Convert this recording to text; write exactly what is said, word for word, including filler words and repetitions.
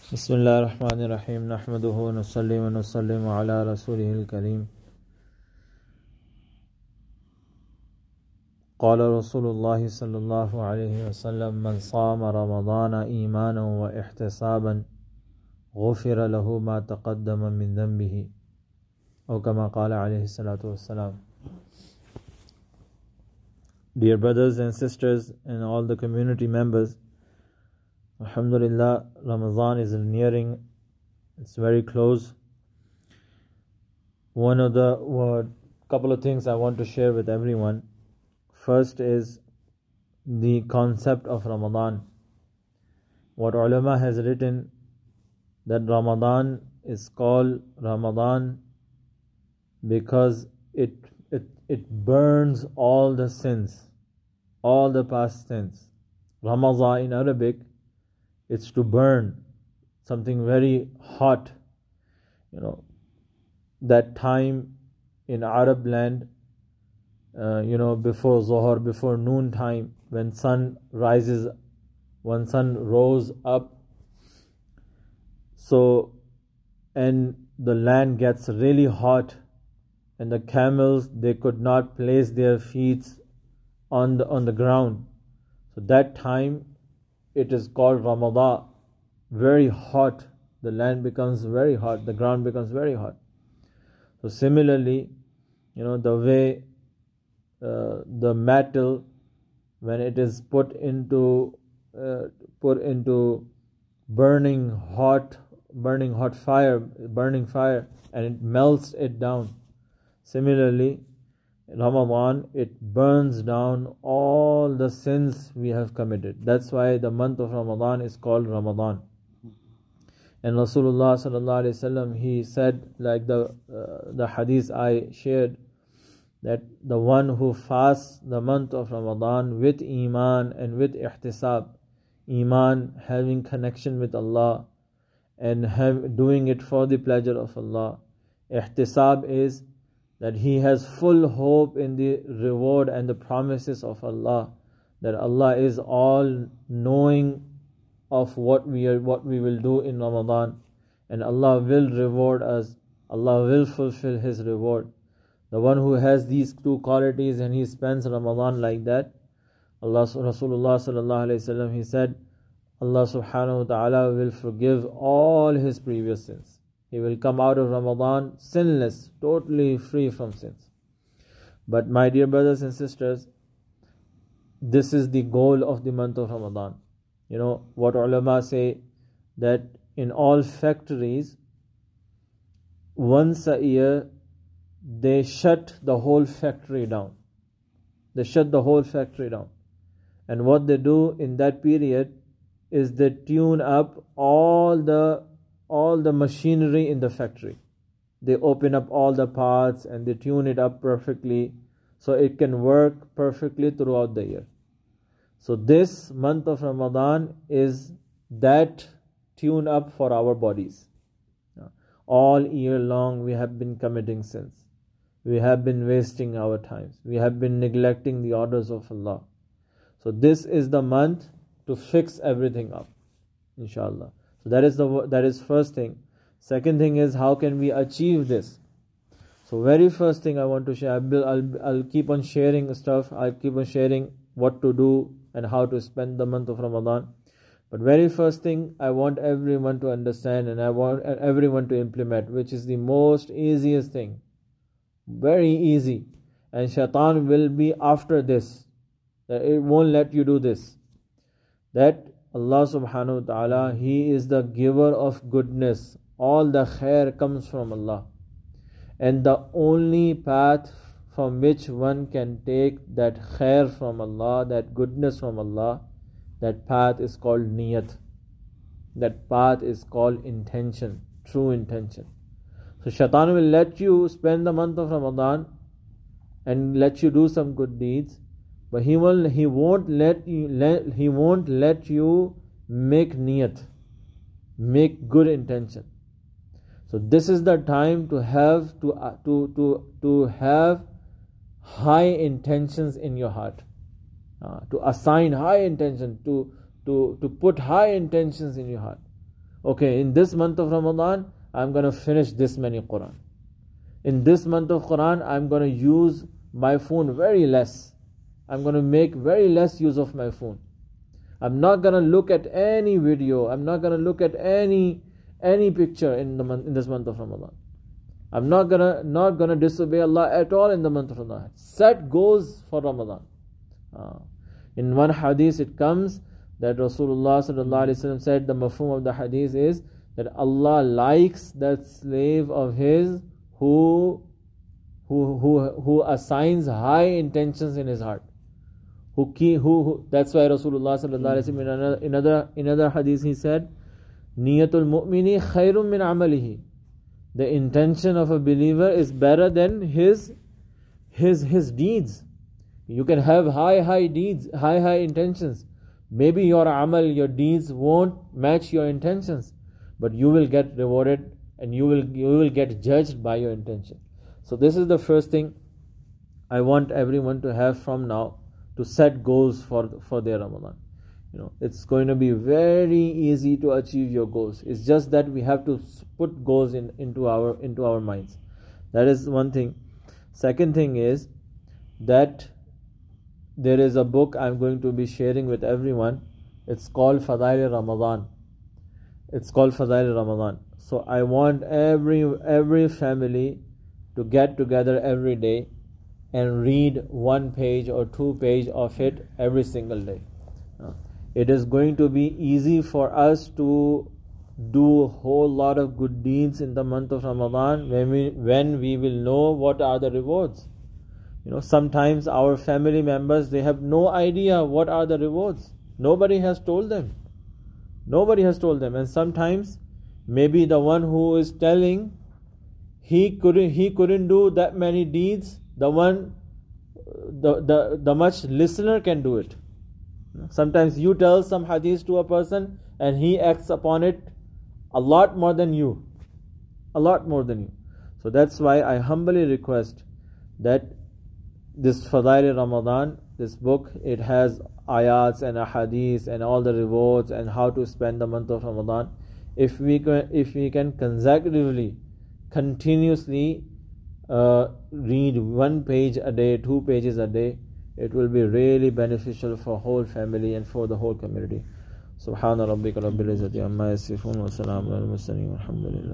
بسم الله الرحمن الرحيم نحمده ونصلي ونسلم على رسوله الكريم قال رسول الله صلى الله عليه وسلم من صام رمضان إيمانا واحتسابا غفر له ما تقدم من ذنبه أو كما قال عليه الصلاة والسلام. Dear brothers and sisters and all the community members, Alhamdulillah, Ramadan is nearing, it's very close. One of the uh, couple of things I want to share with everyone. First is the concept of Ramadan. What ulama has written, that Ramadan is called Ramadan because it it it burns all the sins, all the past sins. Ramazan in Arabic, it's to burn something very hot. You know, that time in Arab land, uh, you know, before Zohar, before noon time, when sun rises, when sun rose up, so, and the land gets really hot, and the camels, they could not place their feet on the, on the ground. So that time, it is called Ramadan, very hot. The land becomes very hot, the ground becomes very hot. So similarly, you know, the way uh, the metal, when it is put into uh, put into burning hot, burning hot fire, burning fire, and it melts it down. Similarly, Ramadan, it burns down all the sins we have committed. That's why the month of Ramadan is called Ramadan. And Rasulullah sallallahu alaihi wasallam, he said, like the uh, the hadith I shared, that the one who fasts the month of Ramadan with iman and with ihtisab, iman having connection with Allah and have, doing it for the pleasure of Allah. Ihtisab is that he has full hope in the reward and the promises of Allah, that Allah is all knowing of what we are, what we will do in Ramadan, and Allah will reward us, Allah will fulfill His reward. The one who has these two qualities and he spends Ramadan like that, Allah, Rasulullah sallallahu alaihi wasallam, he said, Allah subhanahu wa ta'ala will forgive all his previous sins. He will come out of Ramadan sinless, totally free from sins. But my dear brothers and sisters, this is the goal of the month of Ramadan. You know, what ulama say, that in all factories, once a year, they shut the whole factory down. They shut the whole factory down. And what they do in that period is they tune up all the all the machinery in the factory. They open up all the parts and they tune it up perfectly so it can work perfectly throughout the year. So this month of Ramadan is that tune up for our bodies. All year long we have been committing sins. We have been wasting our times. We have been neglecting the orders of Allah. So this is the month to fix everything up, inshallah. So that is the that is first thing. Second thing is, how can we achieve this? So very first thing I want to share, I'll, I'll, I'll keep on sharing stuff, I'll keep on sharing what to do and how to spend the month of Ramadan. But very first thing I want everyone to understand and I want everyone to implement, which is the most easiest thing. Very easy. And shaitan will be after this. That it won't let you do this. That Allah subhanahu wa ta'ala, He is the giver of goodness. All the khair comes from Allah. And the only path from which one can take that khair from Allah, that goodness from Allah, that path is called niyat. That path is called intention, true intention. So shaitan will let you spend the month of Ramadan and let you do some good deeds. But he will, he won't let you, let, he won't let you make niyat, make good intention. So this is the time to have to uh, to to to have high intentions in your heart, uh, to assign high intention, to to to put high intentions in your heart. okay, in this month of Ramadan, I'm going to finish this many Quran. In this month of Quran, I'm going to use my phone very less. I'm going to make very less use of my phone. I'm not going to look at any video. I'm not going to look at any any picture in the month, in this month of Ramadan. I'm not gonna not gonna disobey Allah at all in the month of Ramadan. Set goals for Ramadan. Uh, in one hadith it comes that Rasulullah sallallahu alaihi wasallam said, the mafhum of the hadith is that Allah likes that slave of his who who who who assigns high intentions in his heart. Who key who, who that's why Rasulullah sallallahu alaihi wasallam in another in another in another hadith he said, Niyatul mu'mini khairun min amalihi. The intention of a believer is better than his his his deeds. You can have high high deeds, high high intentions. Maybe your amal, your deeds won't match your intentions, but you will get rewarded and you will you will get judged by your intention. So this is the first thing I want everyone to have from now, to set goals for for their Ramadan. You know, it's going to be very easy to achieve your goals. It's just that we have to put goals in into our into our minds. That is one thing. Second thing is that there is a book I'm going to be sharing with everyone. It's called Fadail Ramadan. It's called Fadail Ramadan. So I want every every family to get together every day and read one page or two page of it every single day. It is going to be easy for us to do a whole lot of good deeds in the month of Ramadan when we when we will know what are the rewards. You know, sometimes our family members, they have no idea what are the rewards. Nobody has told them. Nobody has told them. And sometimes maybe the one who is telling, he couldn't he couldn't do that many deeds. The one the the, the much listener can do it. Sometimes you tell some hadith to a person and he acts upon it a lot more than you. A lot more than you. So that's why I humbly request that this Fadail Ramadan, this book, it has ayats and ahadith and all the rewards and how to spend the month of Ramadan. If we can, if we can consecutively, continuously uh, read one page a day, two pages a day, it will be really beneficial for whole family and for the whole community. Subhana rabbika rabbil izzati amma yasifun wa salamun alal mursalin walhamdulillah.